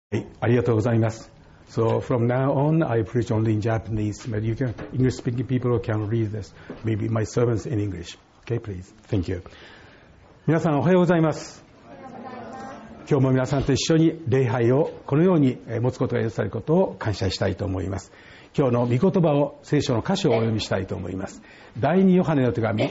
はい、ありがとうございます。So from now on, I preach only in Japanese, but you can, English-speaking people can read this, maybe my sermons in English. Okay, please. Thank you. 皆さんおはようございます。今日も皆さんと一緒に礼拝をこのように持つことが許されることを感謝したいと思います。今日の御言葉を聖書の箇所をお読みしたいと思います。第2ヨハネの手紙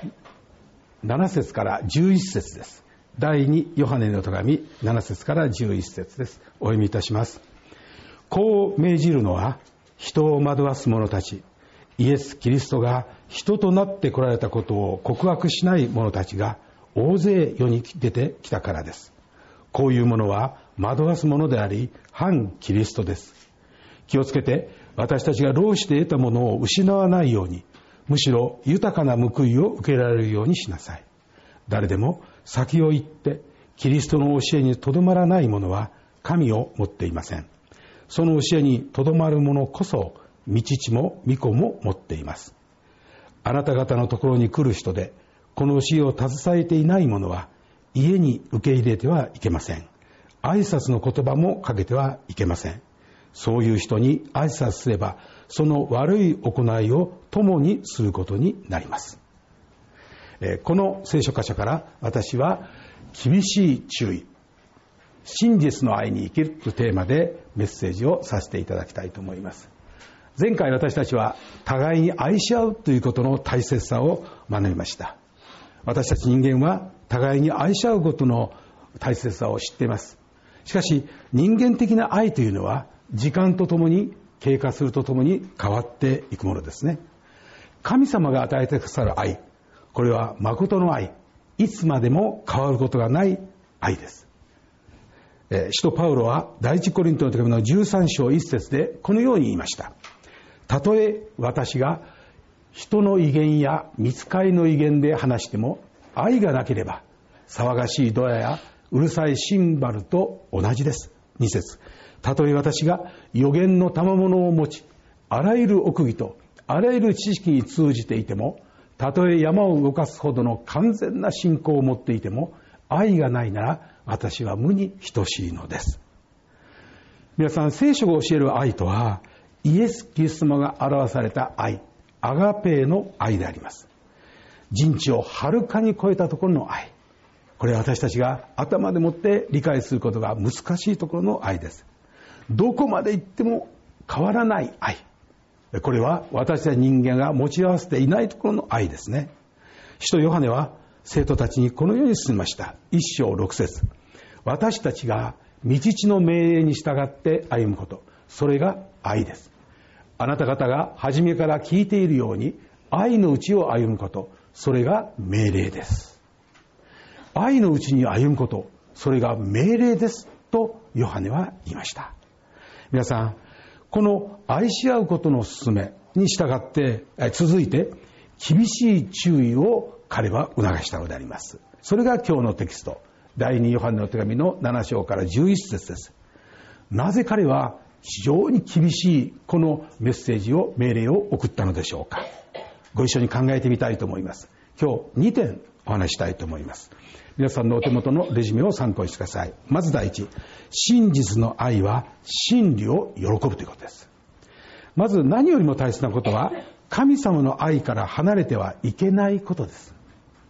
7節から11節です。第2ヨハネの手紙7節から11節です。お読みいたします。こう命じるのは、人を惑わす者たち、イエス・キリストが人となって来られたことを告白しない者たちが大勢世に出てきたからです。こういう者は惑わす者であり、反キリストです。気をつけて、私たちが労して得たものを失わないように、むしろ豊かな報いを受けられるようにしなさい。誰でも先を行ってキリストの教えにとどまらない者は神を持っていません。その教えにとどまる者こそ御父も御子も持っています。あなた方のところに来る人でこの教えを携えていない者は家に受け入れてはいけません。挨拶の言葉もかけてはいけません。そういう人に挨拶すればその悪い行いを共にすることになります。この聖書箇所から私は厳しい注意、真実の愛に生きるというテーマでメッセージをさせていただきたいと思います。前回私たちは互いに愛し合うということの大切さを学びました。私たち人間は互いに愛し合うことの大切さを知っています。しかし人間的な愛というのは時間とともに経過するとともに変わっていくものですね。神様が与えてくださる愛、これは誠の愛、いつまでも変わることがない愛です。使徒パウロは第一コリントの手紙の13章1節でこのように言いました。たとえ私が人の威厳や御使いの威厳で話しても愛がなければ騒がしいドアやうるさいシンバルと同じです。2節、たとえ私が預言の賜物を持ちあらゆる奥義とあらゆる知識に通じていても、たとえ山を動かすほどの完全な信仰を持っていても愛がないなら私は無に等しいのです。皆さん、聖書が教える愛とはイエス・キリスト様が表された愛、アガペーの愛であります。人知をはるかに超えたところの愛、これは私たちが頭でもって理解することが難しいところの愛です。どこまで行っても変わらない愛、これは私たち人間が持ち合わせていないところの愛ですね。使徒ヨハネは生徒たちにこのように進みました。1章6節、私たちが御父の命令に従って歩むこと、それが愛です。あなた方が初めから聞いているように愛のうちを歩むこと、それが命令です。愛のうちに歩むこと、それが命令ですとヨハネは言いました。皆さん、この愛し合うことの勧めに従って続いて厳しい注意を彼は促したのであります。それが今日のテキスト、第2ヨハネの手紙の7章から11節です。なぜ彼は非常に厳しいこのメッセージを、命令を送ったのでしょうか。ご一緒に考えてみたいと思います。今日2点お話したいと思います。皆さんのお手元のレジュメを参考にしてください。まず第一、真実の愛は真理を喜ぶということです。まず何よりも大切なことは、神様の愛から離れてはいけないことです。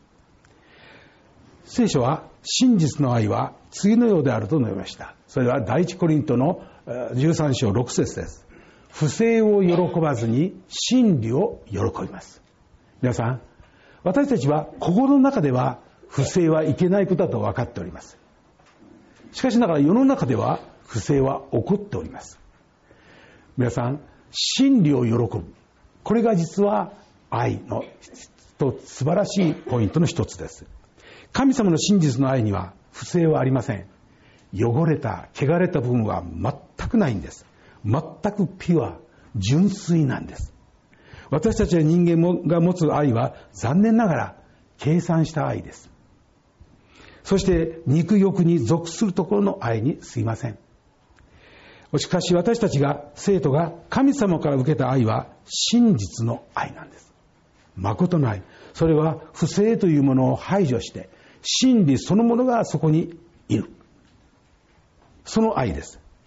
聖書は真実の愛は次のようであると述べました。それは第一コリントの13章6節です。不正を喜ばずに真理を喜びます。皆さん、私たちは心の中では不正はいけないことだと分かっております。しかしながら世の中では不正は起こっております。皆さん、真理を喜ぶ、これが実は愛の素晴らしいポイントの一つです。神様の真実の愛には不正はありません。汚れた、汚れた部分は全くないんです。全くピュア、純粋なんです。私たちは人間が持つ愛は残念ながら計算した愛です。そして肉欲に属するところの愛にすいません。しかし私たちが、生徒が神様から受けた愛は真実の愛なんです。誠の愛。それは不正というものを排除して真理そのものがそこにいる。その愛です。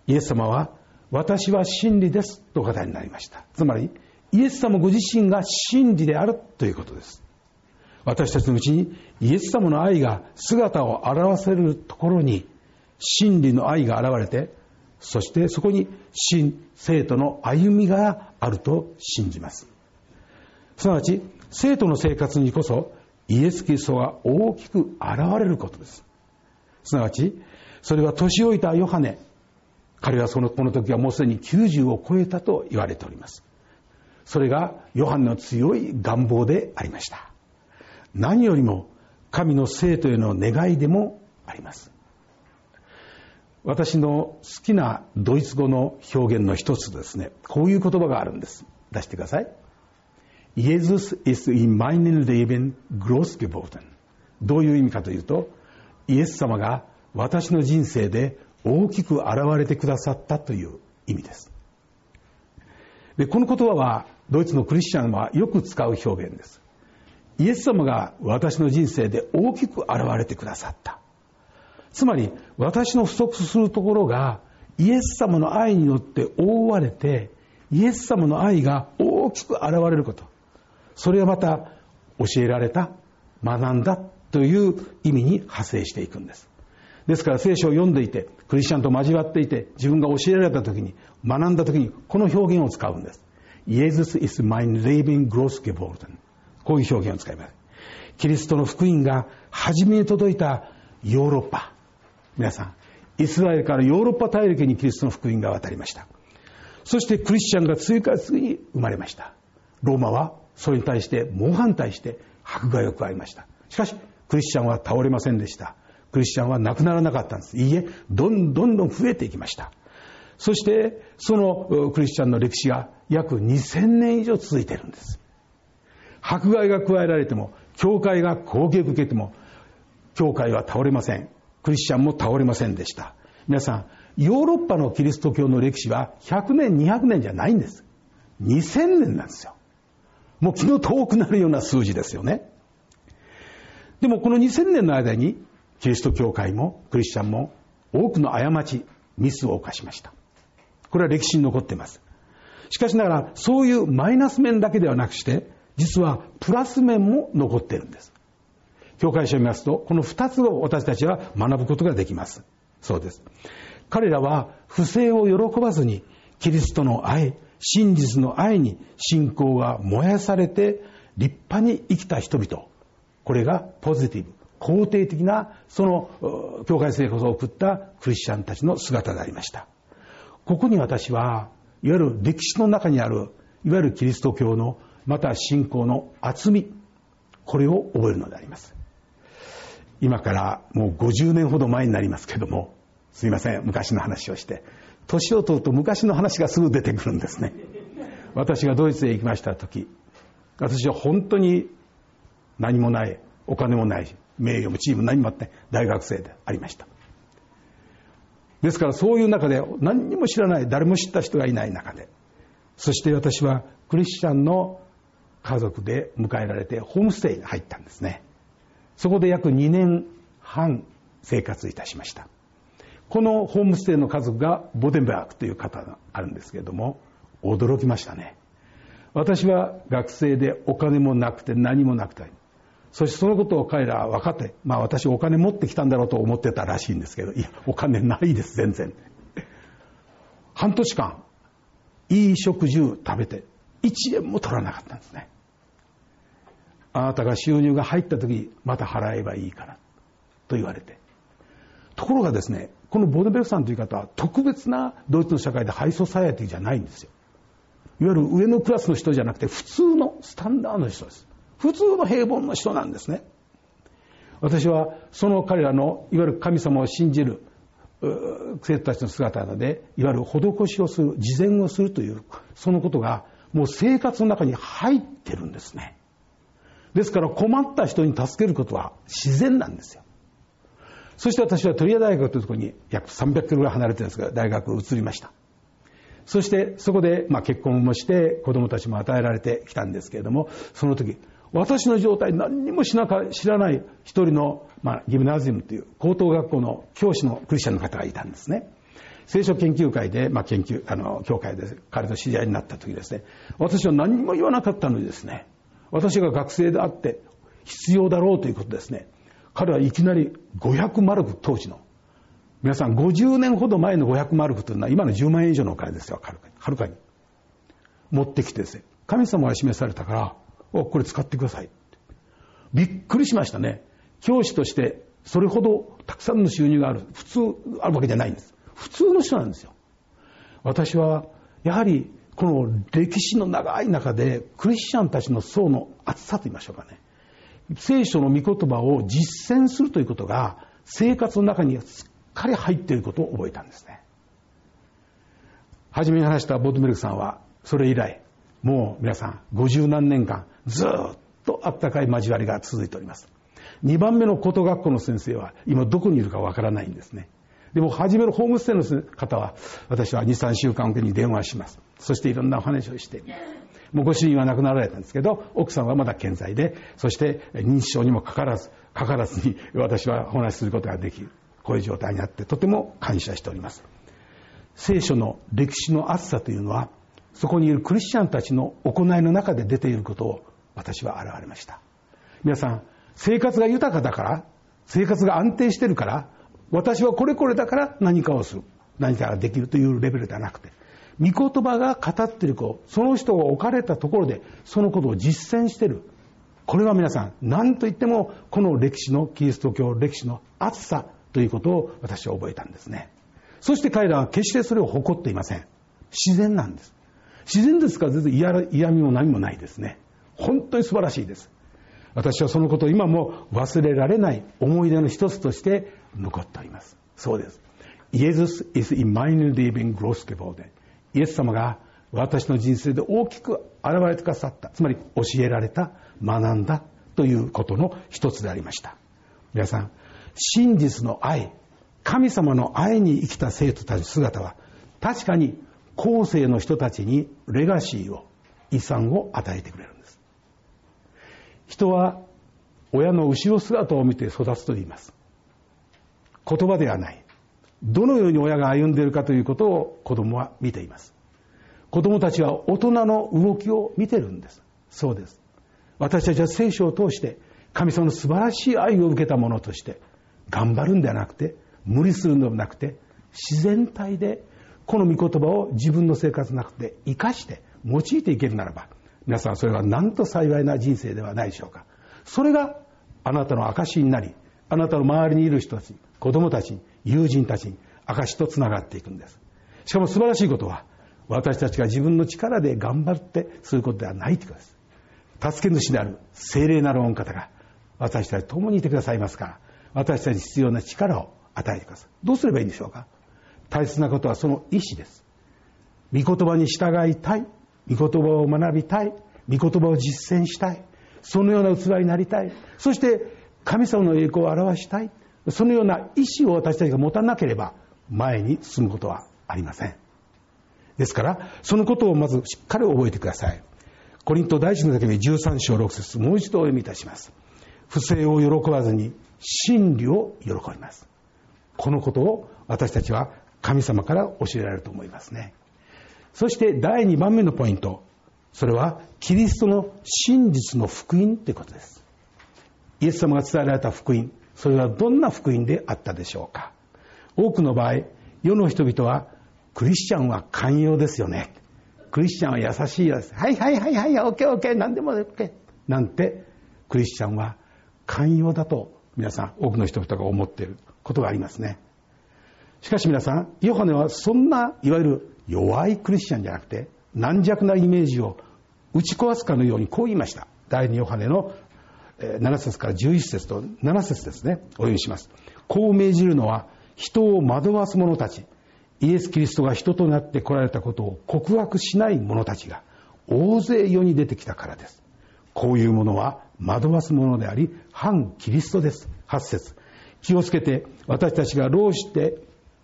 イエス様は私は真理ですとお語りになりました。つまりイエス様ご自身が真理であるということです。私たちのうちにイエス様の愛が姿を現せるところに真理の愛が現れて、そしてそこに真生徒の歩みがあると信じます。すなわち生徒の生活にこそイエス・キリストが大きく現れることです。すなわちそれは年老いたヨハネ、彼はこの時はもうすでに90を超えたと言われております。それがヨハネの強い願望でありました。何よりも神の生徒への願いでもあります。私の好きなドイツ語の表現の一つですね、こういう言葉があるんです。出してください。Jesus is in meinem Leben groß geworden。どういう意味かというと、イエス様が私の人生で大きく現れてくださったという意味です。で、この言葉はドイツのクリスチャンはよく使う表現です。イエス様が私の人生で大きく現れてくださった。つまり私の不足するところがイエス様の愛によって覆われて、イエス様の愛が大きく現れること、それはまた教えられた、学んだという意味に派生していくんです。ですから聖書を読んでいて、クリスチャンと交わっていて、自分が教えられた時に、学んだ時にこの表現を使うんです。Jesus is mein Leben groß geworden。こういう表現を使います。キリストの福音が初めに届いたヨーロッパ、皆さん、イスラエルからヨーロッパ大陸にキリストの福音が渡りました。そしてクリスチャンが次から次に生まれました。ローマはそれに対して猛反対して迫害を加えました。しかしクリスチャンは倒れませんでした。クリスチャンはなくならなかったんです。いいえ、どんどん増えていきました。そしてそのクリスチャンの歴史が約2000年以上続いているんです。迫害が加えられても、教会が攻撃を受けても、教会は倒れません。クリスチャンも倒れませんでした。皆さん、ヨーロッパのキリスト教の歴史は100年200年じゃないんです。2000年なんですよ。もう気の遠くなるような数字ですよね。でもこの2000年の間にキリスト教会もクリスチャンも多くの過ち、ミスを犯しました。これは歴史に残っています。しかしながらそういうマイナス面だけではなくして、実はプラス面も残っているんです。教会書を見ますと、この2つを私たちは学ぶことができます。そうです。彼らは不正を喜ばずに、キリストの愛、真実の愛に信仰が燃やされて立派に生きた人々、これがポジティブ、肯定的なその教会生活を送ったクリスチャンたちの姿でありました。ここに私はいわゆる歴史の中にあるいわゆるキリスト教のまた信仰の厚み、これを覚えるのであります。今からもう50年ほど前になりますけども、すいません、昔の話をして年を取ると昔の話がすぐ出てくるんですね。私がドイツへ行きました時、私は本当に何もない、お金もない、名誉も地位も何もあって大学生でありました。ですからそういう中で何にも知らない、誰も知った人がいない中で、そして私はクリスチャンの家族で迎えられてホームステイに入ったんですね。そこで約2年半生活いたしました。このホームステイの家族がボデンベルクという方があるんですけれども、驚きましたね。私は学生でお金もなくて何もなくて、そしてそのことを彼らは分かって、私お金持ってきたんだろうと思ってたらしいんですけど、いやお金ないです、全然。半年間いい食事を食べて1円も取らなかったんですね。あなたが収入が入った時また払えばいいからと言われて、ところがですね、このボデンベルクさんという方は特別なドイツの社会でハイソサイエティじゃないんですよ。いわゆる上のクラスの人じゃなくて普通のスタンダードの人です。普通の平凡の人なんですね。私はその彼らのいわゆる神様を信じる生徒たちの姿なので、いわゆる施しをする、慈善をするというそのことがもう生活の中に入ってるんですね。ですから困った人に助けることは自然なんですよ。そして私はトリア大学というところに約300キロぐらい離れてるんですが、大学に移りました。そしてそこで結婚もして子供たちも与えられてきたんですけれども、その時私の状態何にも知らない一人のギムナジウムという高等学校の教師のクリスチャンの方がいたんですね。 聖書研究会で、教会で彼と知り合いになった時ですね、私は何も言わなかったのにですね、私が学生であって必要だろうということですね、彼はいきなり500マルク、当時の、皆さん50年ほど前の500マルクというのは今の10万円以上のお金ですよ、はるかに持ってきてですね、神様が示されたから、これ使ってくださいって。びっくりしましたね。教師としてそれほどたくさんの収入がある、普通あるわけじゃないんです。普通の人なんですよ。私はやはりこの歴史の長い中でクリスチャンたちの層の厚さと言いましょうかね、聖書の御言葉を実践するということが生活の中にすっかり入っていることを覚えたんですね。初めに話したボトメルクさんはそれ以来もう皆さん50何年間ずっとあったかい交わりが続いております。2番目の高等学校の先生は今どこにいるかわからないんですね。でも初めのホームステイの方は私は 2,3 週間おきに電話します。そしていろんなお話をして、もうご主人は亡くなられたんですけど、奥さんはまだ健在で、そして認知症にもかからずに私はお話しすることができる、こういう状態になってとても感謝しております。聖書の歴史の厚さというのはそこにいるクリスチャンたちの行いの中で出ていることを私は現れました。皆さん、生活が豊かだから、生活が安定しているから、私はこれこれだから何かをする、何かができるというレベルではなくて、御言葉が語っていること、その人が置かれたところでそのことを実践している、これは皆さん何と言ってもこの歴史のキリスト教歴史の厚さということを私は覚えたんですね。そして彼らは決してそれを誇っていません。自然なんです。自然ですから全然嫌味も何もないですね。本当に素晴らしいです。私はそのことを今も忘れられない思い出の一つとして残っております。そうです。Jesus is in my living großgeworden。イエス様が私の人生で大きく現れてくださった、つまり教えられた、学んだということの一つでありました。皆さん、真実の愛、神様の愛に生きた生徒たちの姿は確かに後世の人たちにレガシーを、遺産を与えてくれるんです。人は親の後ろ姿を見て育つと言います。言葉ではない。どのように親が歩んでいるかということを子供は見ています。子供たちは大人の動きを見てるんです。そうです。私たちは聖書を通して神様の素晴らしい愛を受けたものとして頑張るんではなくて、無理するのではなくて、自然体でこの御言葉を自分の生活の中で生かして用いていけるならば、皆さんそれはなんと幸いな人生ではないでしょうか。それがあなたの証になり、あなたの周りにいる人たち、子供たちに、友人たちに証とつながっていくんです。しかも素晴らしいことは、私たちが自分の力で頑張ってすることではないということです。助け主である聖霊なる御方が私たちと共にいてくださいますから、私たちに必要な力を与えてください。どうすればいいんでしょうか。大切なことはその意志です。御言葉に従いたい、御言葉を学びたい、御言葉を実践したい、そのような器になりたい、そして神様の栄光を表したい、そのような意志を私たちが持たなければ前に進むことはありません。ですからそのことをまずしっかり覚えてください。コリント第一の手紙13章6節、もう一度お読みいたします。不正を喜ばずに真理を喜びます。このことを私たちは神様から教えられると思いますね。そして第2番目のポイント、それはキリストの真実の福音ということです。イエス様が伝えられた福音、それはどんな福音であったでしょうか。多くの場合、世の人々はクリスチャンは寛容ですよね、クリスチャンは優しいです、はいはいはいはい、オッケーオッケー、何でもオッケーなんて、クリスチャンは寛容だと皆さん多くの人々が思っていることがありますね。しかし皆さん、ヨハネはそんないわゆる弱いクリスチャンじゃなくて、軟弱なイメージを打ち壊すかのようにこう言いました。第2ヨハネの7節から11節と7節ですね、お読みします。こう命じるのは、人を惑わす者たち、イエス・キリストが人となって来られたことを告白しない者たちが大勢世に出てきたからです。こういう者は惑わす者であり、反キリストです。8節、気をつけて私たちが労して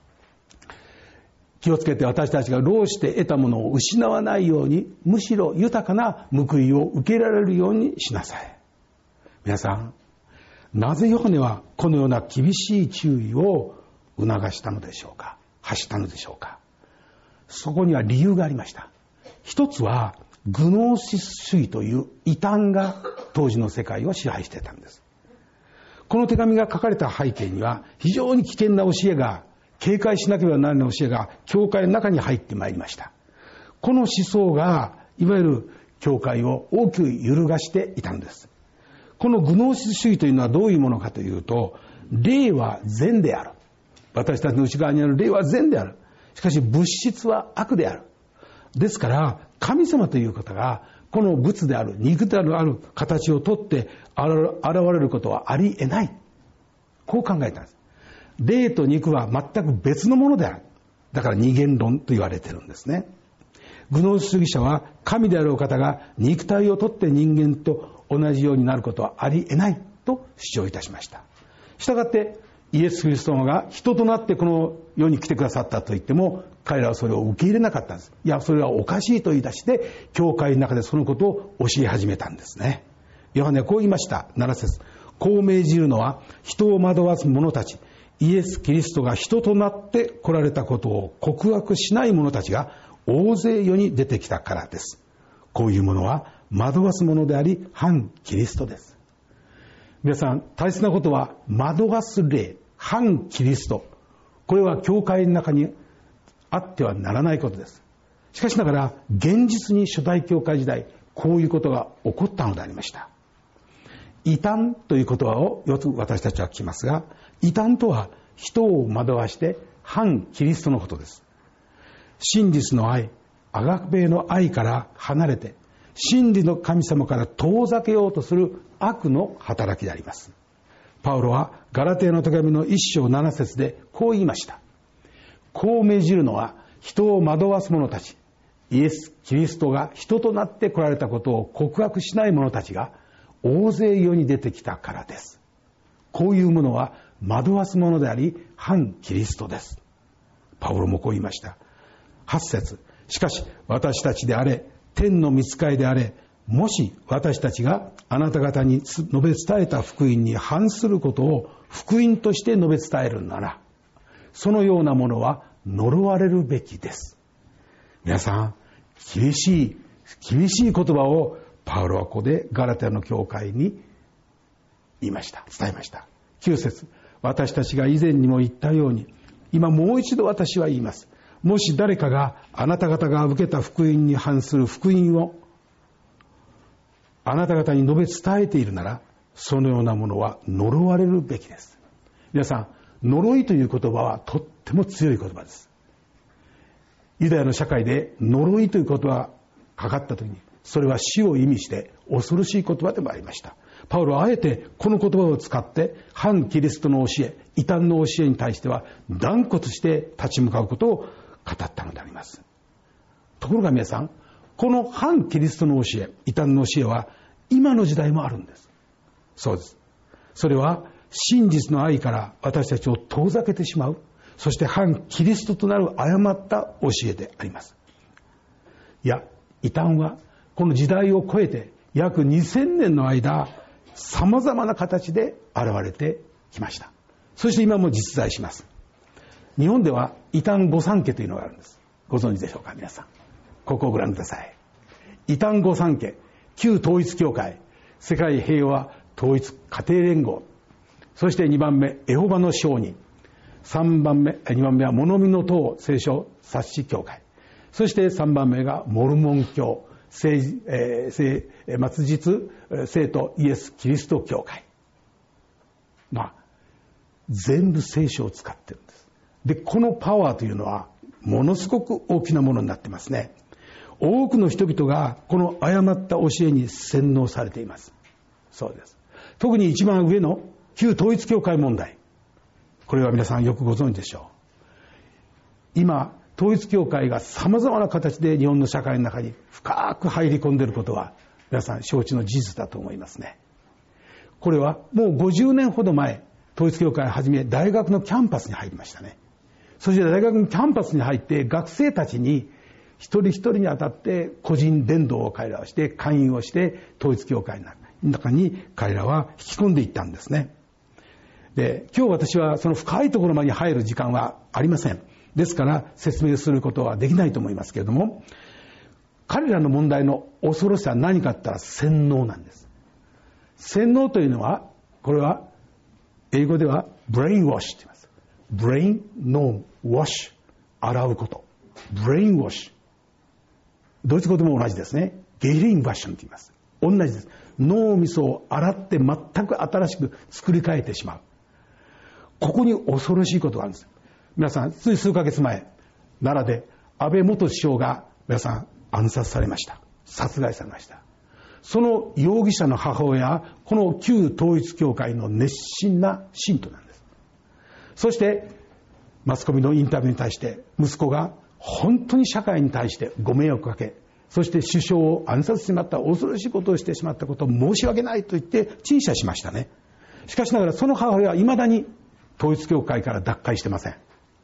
得たものを失わないように、むしろ豊かな報いを受けられるようにしなさい。皆さん、なぜヨハネはこのような厳しい注意を促したのでしょうか。 発したのでしょうか。そこには理由がありました。一つはグノーシス主義という異端が当時の世界を支配していたんです。この手紙が書かれた背景には非常に危険な教えが、警戒しなければならない教えが教会の中に入ってまいりました。この思想がいわゆる教会を大きく揺るがしていたんです。このグノーシス主義というのはどういうものかというと、霊は善である。私たちの内側にある霊は善である。しかし物質は悪である。ですから神様という方がこの物である肉である形をとって現れることはありえない。こう考えたんです。霊と肉は全く別のものである。だから二元論と言われているんですね。グノーシス主義者は神であるお方が肉体をとって人間と同じようになることはありえないと主張いたしました。したがってイエス・キリストが人となってこの世に来てくださったと言っても、彼らはそれを受け入れなかったんです。いや、それはおかしいと言い出して、教会の中でそのことを教え始めたんですね。ヨハネはこう言いました。7節。こう命じるのは、人を惑わす者たち、イエス・キリストが人となって来られたことを告白しない者たちが大勢世に出てきたからです。こういうものは惑わす者であり、反キリストです。皆さん、大切なことは惑わす霊、反キリスト。これは教会の中にあってはならないことです。しかしながら現実に初代教会時代、こういうことが起こったのでありました。異端という言葉をよく私たちは聞きますが、異端とは人を惑わして反キリストのことです。真実の愛、アガペの愛から離れて真理の神様から遠ざけようとする悪の働きであります。パウロはガラテヤの手紙の1章7節でこう言いました。こう命じるのは人を惑わす者たち、イエス・キリストが人となって来られたことを告白しない者たちが大勢世に出てきたからです。こういうものは惑わす者であり反キリストです。パウロもこう言いました。8節。しかし私たちであれ、天の御使いであれ、もし私たちがあなた方に述べ伝えた福音に反することを福音として述べ伝えるなら、そのようなものは呪われるべきです。皆さん、厳しい言葉をパウロはここでガラテヤの教会に言いました。伝えました。9節。私たちが以前にも言ったように、今もう一度私は言います。もし誰かがあなた方が受けた福音に反する福音をあなた方に述べ伝えているなら、そのようなものは呪われるべきです。皆さん、呪いという言葉はとっても強い言葉です。ユダヤの社会で呪いという言葉がかかったときに、それは死を意味して恐ろしい言葉でもありました。パウロはあえてこの言葉を使って反キリストの教え、異端の教えに対しては断固として立ち向かうことを語ったのであります。ところが皆さん、この反キリストの教え、異端の教えは今の時代もあるんです。そうです。それは真実の愛から私たちを遠ざけてしまう、そして反キリストとなる誤った教えであります。いや、異端はこの時代を超えて約2000年の間、様々な形で現れてきました。そして今も実在します。日本では異端御三家というのがあるんです。ご存知でしょうか、皆さん。ここをご覧ください。異端御三家、旧統一教会、世界平和統一家庭連合、そして2番目エホバの証人、2番目は物見の党聖書冊子協会、そして3番目がモルモン教末日聖徒イエス・キリスト教会。全部聖書を使ってるんです。で、このパワーというのはものすごく大きなものになってますね。多くの人々がこの誤った教えに洗脳されています。そうです。特に一番上の旧統一教会問題。これは皆さんよくご存知でしょう。今、統一教会が様々な形で日本の社会の中に深く入り込んでいることは皆さん承知の事実だと思いますね。これはもう50年ほど前、統一教会をはじめ大学のキャンパスに入りましたね。そして大学のキャンパスに入って学生たちに一人一人にあたって個人伝道を彼らはして勧誘をして統一教会の中に彼らは引き込んでいったんですね。で、今日私はその深いところまで入る時間はありません。 ですから説明することはできないと思いますけれども、彼らの問題の恐ろしさは何かって言ったら洗脳なんです。洗脳というのは、これは英語ではブレインウォッシュと言います。ブレインノーウォッシュ、洗うこと。ブレインウォッシュ。ドイツ語でも同じですね。ゲリンバッションと言います。同じです。脳みそを洗って全く新しく作り変えてしまう。ここに恐ろしいことがあるんです。皆さん、つい数ヶ月前、奈良で安倍元首相が皆さん暗殺されました。殺害されました。その容疑者の母親はこの旧統一教会の熱心な信徒なんです。そしてマスコミのインタビューに対して息子が本当に社会に対してご迷惑をかけ、そして首相を暗殺してしまった恐ろしいことをしてしまったことを申し訳ないと言って陳謝しましたね。しかしながらその母親は未だに統一教会から脱会してません。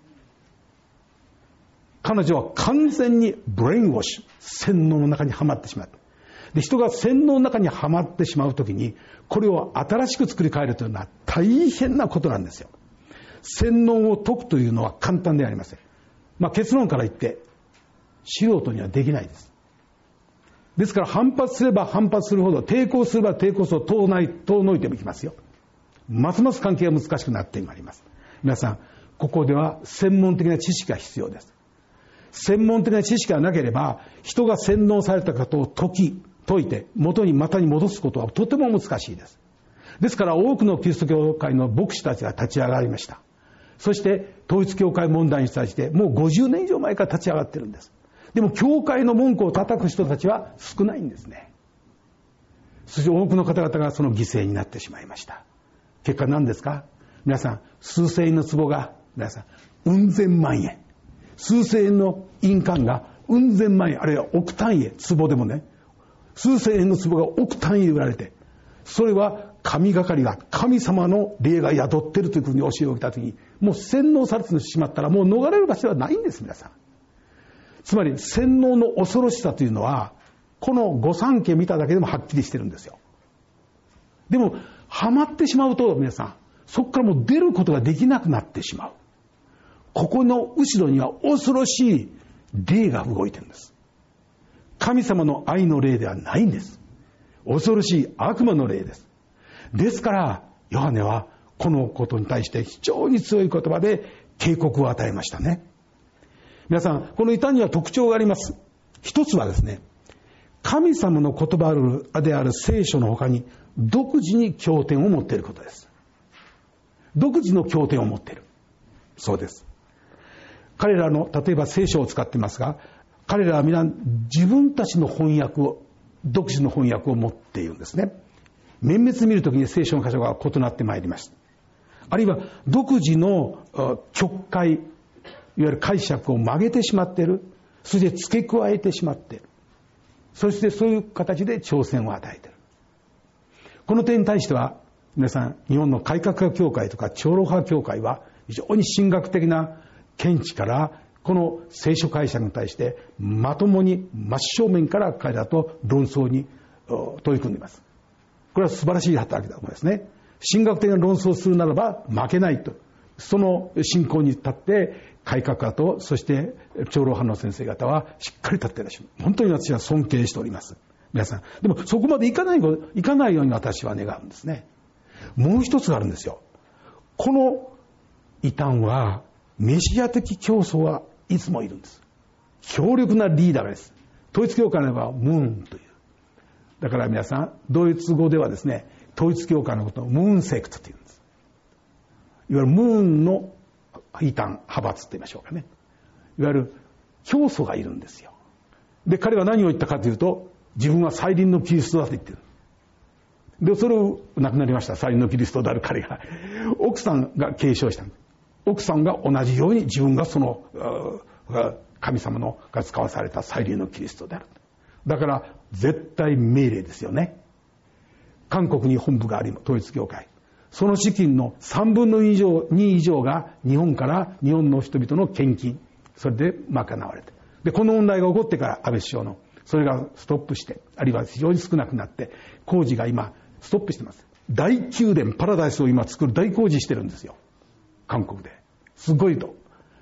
彼女は完全にブレインウォッシュ、洗脳の中にはまってしまう。で、人が洗脳の中にはまってしまうときに、これを新しく作り変えるというのは大変なことなんですよ。洗脳を解くというのは簡単ではありません。結論から言って、素人にはできないです。ですから反発すれば反発するほど、抵抗すれば抵抗するほど遠のいてもいきますよ。ますます関係が難しくなってまいります。皆さん、ここでは専門的な知識が必要です。専門的な知識がなければ、人が洗脳されたことを解いて元にまたに戻すことはとても難しいです。ですから多くのキリスト教会の牧師たちが立ち上がりました。そして統一教会問題に対してもう50年以上前から立ち上がってるんです。でも教会の文句を叩く人たちは少ないんですね。そして多くの方々がその犠牲になってしまいました。結果何ですか？皆さん、数千円の壺が皆さんうん千万円、数千円の印鑑がうん千万円、あるいは億単位へ、壺でもね、数千円の壺が億単位で売られて、それは神がかりが、神様の霊が宿っているというふうに教えを受けたときに、もう洗脳されてしまったらもう逃れる場所はないんです。皆さん、つまり洗脳の恐ろしさというのはこの御三家見ただけでもはっきりしてるんですよ。でもハマってしまうと皆さん、そこからもう出ることができなくなってしまう。ここの後ろには恐ろしい霊が動いてるんです。神様の愛の霊ではないんです。恐ろしい悪魔の霊です。ですからヨハネはこのことに対して非常に強い言葉で警告を与えましたね。皆さん、この異端には特徴があります。一つはですね、神様の言葉である聖書の他に独自に経典を持っていることです。独自の経典を持っている。そうです。彼らの例えば聖書を使っていますが、彼らは皆自分たちの翻訳を、独自の翻訳を持っているんですね。綿密に見るときに聖書の箇所が異なってまいります。あるいは独自の曲解、いわゆる解釈を曲げてしまっている。そして付け加えてしまっている。そしてそういう形で挑戦を与えている。この点に対しては皆さん、日本の改革派教会とか長老派教会は非常に神学的な見地からこの聖書解釈に対してまともに真正面から彼らと論争に取り組んでいます。これは素晴らしい働きだと思いますね。神学的な論争をするならば負けないと、その信仰に立って改革派とそして長老派の先生方はしっかり立っていらっしゃる。本当に私は尊敬しております。皆さん、でもそこまでいかないように私は願うんですね。もう一つがあるんですよ。この異端はメシア的教祖はいつもいるんです。強力なリーダーです。統一教会の場合はムーンという。だから皆さん、ドイツ語ではですね、統一教会のことをムーンセクトというんです。いわゆるムーンの異端派閥と言いましょうかね。いわゆる教祖がいるんですよ。で、彼は何を言ったかというと、自分は再臨のキリストだと言ってる。で、それを亡くなりました。再臨のキリストである彼が。奥さんが継承したんです。奥さんが同じように自分がその神様のが使わされた再臨のキリストである。だから絶対命令ですよね。韓国に本部があり、統一教会。その資金の3分の2以上が日本の人々の献金。それで賄われて。で、この問題が起こってから安倍首相の、それがストップして、あるいは非常に少なくなって、工事が今ストップしてます。大宮殿、パラダイスを今作る大工事してるんですよ。韓国で。すごいと。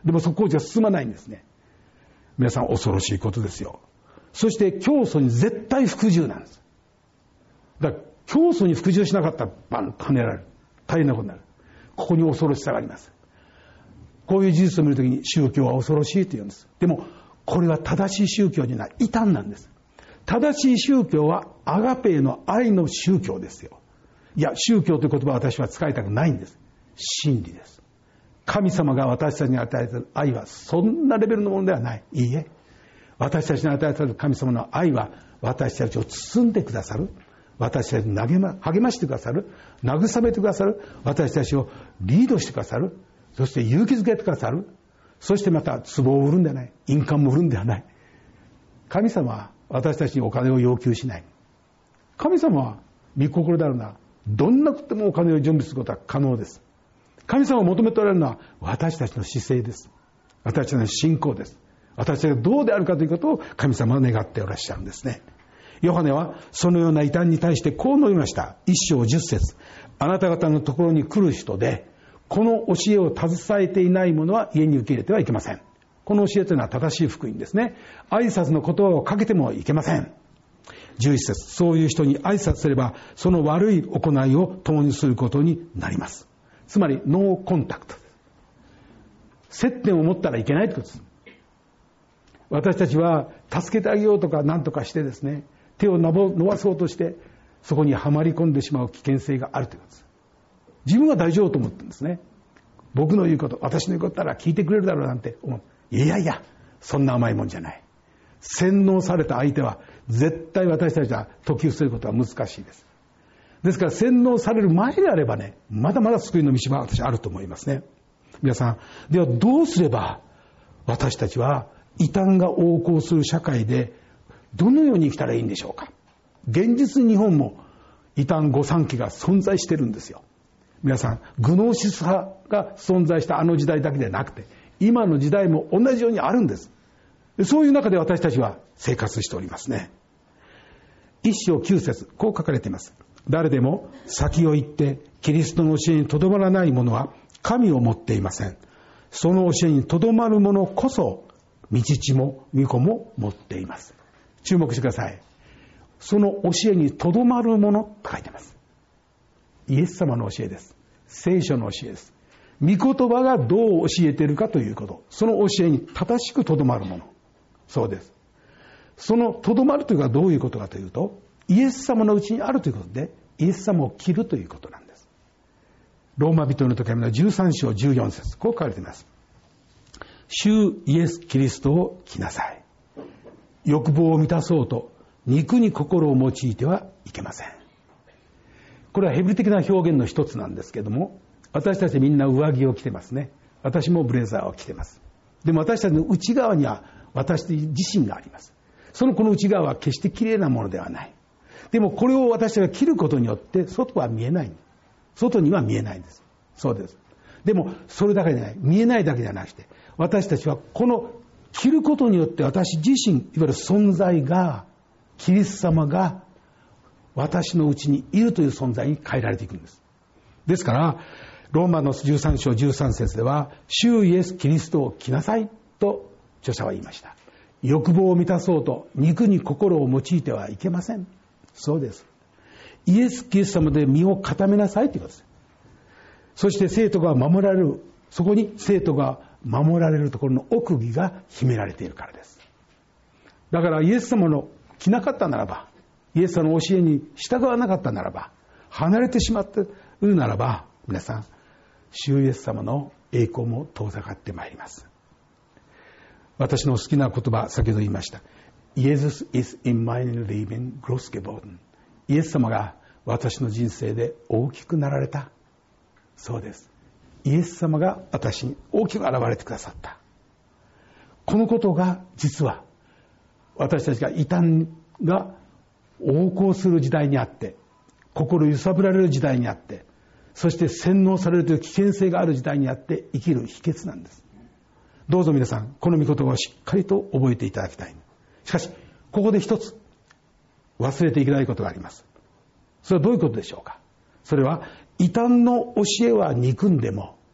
でもそこじゃ進まないんですね。皆さん恐ろしいことですよ。そして教祖に絶対服従なんです。だから教祖に服従しなかったらバンと跳ねられる。大変なことになる。ここに恐ろしさがあります。こういう事実を見るときに宗教は恐ろしいと言うんです。でもこれは正しい宗教には異端なんです。正しい宗教はアガペーの愛の宗教ですよ。いや、宗教という言葉は私は使いたくないんです。真理です。神様が私たちに与えている愛はそんなレベルのものではない。いいえ。私たちに与えている神様の愛は私たちを包んでくださる。私たちに励ましてくださる。慰めてくださる。私たちをリードしてくださる。そして勇気づけてくださる。そしてまた壺を売るんではない。印鑑も売るんではない。神様は私たちにお金を要求しない。神様は御心であるな。どんなことでもお金を準備することは可能です。神様を求めておられるのは私たちの姿勢です。私たちの信仰です。私たちがどうであるかということを神様は願っておらっしゃるんですね。ヨハネはそのような異端に対してこう述べました。1章10節。あなた方のところに来る人でこの教えを携えていない者は家に受け入れてはいけません。この教えというのは正しい福音ですね。挨拶の言葉をかけてもいけません。11節。そういう人に挨拶すればその悪い行いを共にすることになります。つまりノーコンタクト。接点を持ったらいけないということです。私たちは助けてあげようとか何とかしてですね、手を伸ばそうとしてそこにはまり込んでしまう危険性があるということです。自分は大丈夫と思ってるんですね。僕の言うこと、私の言うことなら聞いてくれるだろうなんて思う。いやいや、そんな甘いもんじゃない。洗脳された相手は絶対私たちは説き伏せることは難しいです。ですから洗脳される前であればね、まだまだ救いの道は私あると思いますね。皆さん、ではどうすれば私たちは異端が横行する社会でどのように生きたらいいんでしょうか。現実に日本も異端御三家が存在してるんですよ。皆さん、グノーシス派が存在したあの時代だけでなくて今の時代も同じようにあるんです。そういう中で私たちは生活しておりますね。1章9節、こう書かれています。誰でも先を行ってキリストの教えにとどまらない者は神を持っていません。その教えにとどまる者こそ御父も御子も持っています。注目してください。その教えにとどまる者と書いています。イエス様の教えです。聖書の教えです。御言葉がどう教えているかということ、その教えに正しくとどまる者、そうです。そのとどまるというのはどういうことかというと、イエス様のうちにあるということで、イエス様を着るということなんです。ローマ人の手紙の13章14節、こう書かれています。主イエス・キリストを着なさい。欲望を満たそうと肉に心を用いてはいけません。これはヘブル的な表現の一つなんですけども、私たちみんな上着を着てますね。私もブレザーを着てます。でも私たちの内側には私自身があります。この内側は決して綺麗なものではない。でもこれを私たちが着ることによって外は見えない。外には見えないんです。そうです。でもそれだけでない。見えないだけじゃなくて、私たちはこの着ることによって私自身、いわゆる存在が、キリスト様が私のうちにいるという存在に変えられていくんです。ですからローマの13章13節では、主イエス・キリストを着なさいと著者は言いました。欲望を満たそうと肉に心を用いてはいけません。そうです。イエス・キリスト様で身を固めなさいということです。そして生徒が守られる、そこに生徒が守られるところの奥義が秘められているからです。だからイエス様の着なかったならば、イエス様の教えに従わなかったならば、離れてしまっているならば、皆さん、主イエス様の栄光も遠ざかってまいります。私の好きな言葉、先ほど言いました。Jesus is in my Leben groß geworden。イエス様が私の人生で大きくなられた。そうです。イエス様が私に大きく現れてくださった。このことが実は私たちが異端が横行する時代にあって、心揺さぶられる時代にあって、そして洗脳されるという危険性がある時代にあって生きる秘訣なんです。どうぞ皆さん、この御言葉をしっかりと覚えていただきたい。しかしここで一つ忘れていけないことがあります。それはどういうことでしょうか。それは異端の教えは憎んでも、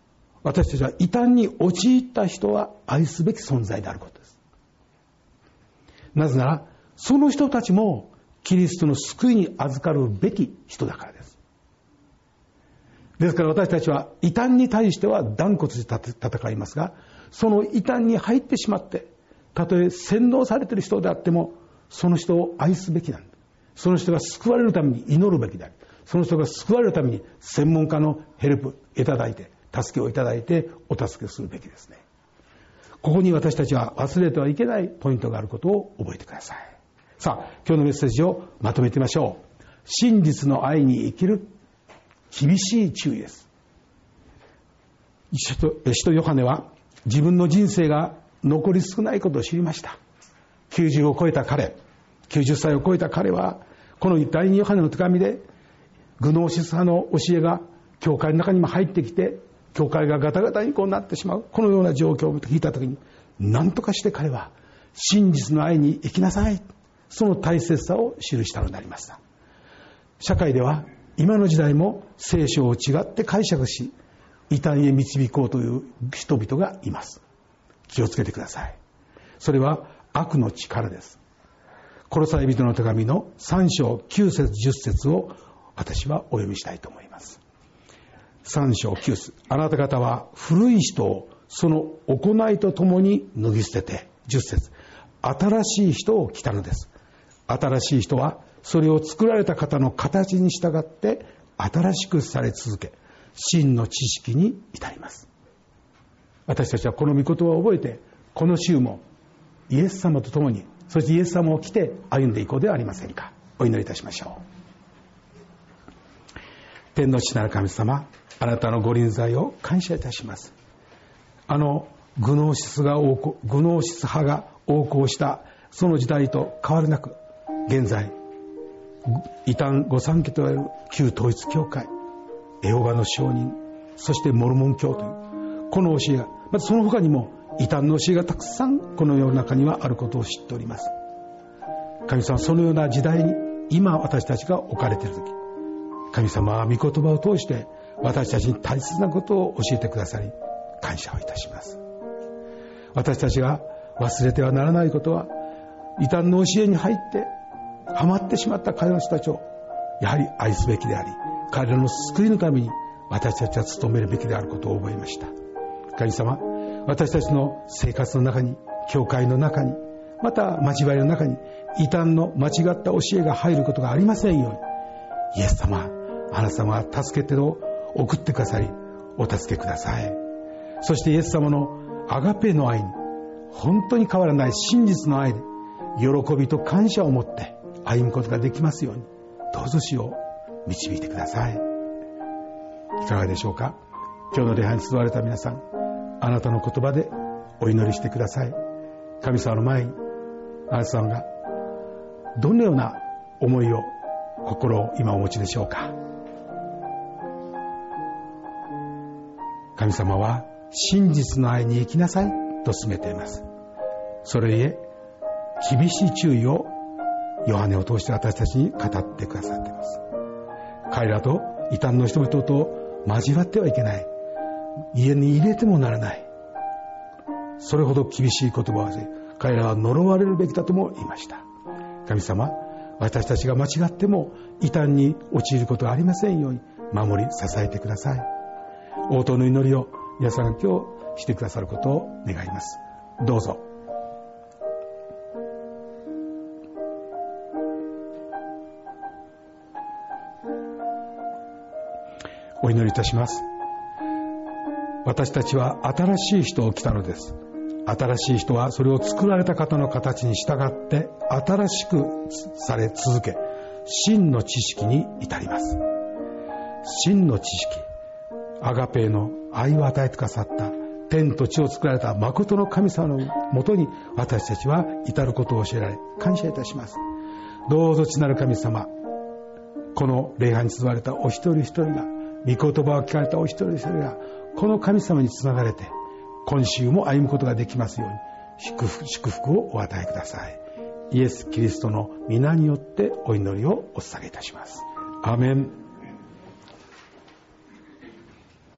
私たちは異端に陥った人は愛すべき存在であることです。なぜなら、その人たちもキリストの救いに預かるべき人だからです。ですから私たちは異端に対しては断固として戦いますが、その異端に入ってしまって、たとえ洗脳されている人であっても、その人を愛すべきなんだ。その人が救われるために祈るべきである。その人が救われるために専門家のヘルプいただいて、助けをいただいてお助けするべきですね。ここに私たちは忘れてはいけないポイントがあることを覚えてください。さあ、今日のメッセージをまとめてみましょう。真実の愛に生きる厳しい注意です。使徒ヨハネは自分の人生が残り少ないことを知りました。90を超えた彼、90歳を超えた彼は、この第二ヨハネの手紙でグノーシス派の教えが教会の中にも入ってきて、教会がガタガタにこうなってしまう、このような状況を聞いたときに、何とかして彼は真実の愛に生きなさい、その大切さを記したのでありました。社会では今の時代も聖書を違って解釈し、異端へ導こうという人々がいます。気をつけてください。それは悪の力です。コロサイ人の手紙の3章9節10節を私はお読みしたいと思います。3章9節、あなた方は古い人をその行いとともに脱ぎ捨てて、10節、新しい人を着たのです。新しい人はそれを作られた方の形に従って新しくされ続け、真の知識に至ります。私たちはこの御言葉を覚えて、この週もイエス様と共に、そしてイエス様を来て歩んでいこうではありませんか。お祈りいたしましょう。天の父なる神様、あなたのご臨在を感謝いたします。グノーシス派が横行したその時代と変わりなく、現在異端御三家といわれる旧統一教会、エホバの証人、そしてモルモン教というこの教えが、またその他にも異端の教えがたくさんこの世の中にはあることを知っております。神様、そのような時代に今私たちが置かれているとき、神様は御言葉を通して私たちに大切なことを教えてくださり、感謝をいたします。私たちが忘れてはならないことは、異端の教えに入ってはまってしまった彼の人たちをやはり愛すべきであり、彼らの救いのために私たちは努めるべきであることを覚えました。神様、私たちの生活の中に、教会の中に、また交わりの中に異端の間違った教えが入ることがありませんように、イエス様、あなた様は助けてを送ってくださり、お助けください。そしてイエス様のアガペの愛に、本当に変わらない真実の愛で喜びと感謝を持って歩むことができますように、どうぞ主を導いてください。いかがでしょうか。今日の礼拝に集われた皆さん、あなたの言葉でお祈りしてください。神様の前にあなたさんがどのような思いを、心を今お持ちでしょうか。神様は真実の愛に生きなさいと勧めています。それゆえ厳しい注意をヨハネを通して私たちに語ってくださっています。彼らと異端の人々と交わってはいけない、家に入れてもならない、それほど厳しい言葉をで彼らは呪われるべきだとも言いました。神様、私たちが間違っても異端に陥ることがありませんように守り支えてください。応答の祈りを皆さんが今日してくださることを願います。どうぞ。お祈りいたします。私たちは新しい人を着たのです。新しい人はそれを作られた方の形に従って新しくされ続け、真の知識に至ります。真の知識、アガペーの愛を与えてくださった天と地を作られた誠の神様のもとに私たちは至ることを教えられ感謝いたします。どうぞ父なる神様、この礼拝に集われたお一人一人が、御言葉を聞かれたお一人一人がこの神様につながれて今週も歩むことができますように祝福をお与えください。イエス・キリストの皆によってお祈りをお捧げいたします。アーメン。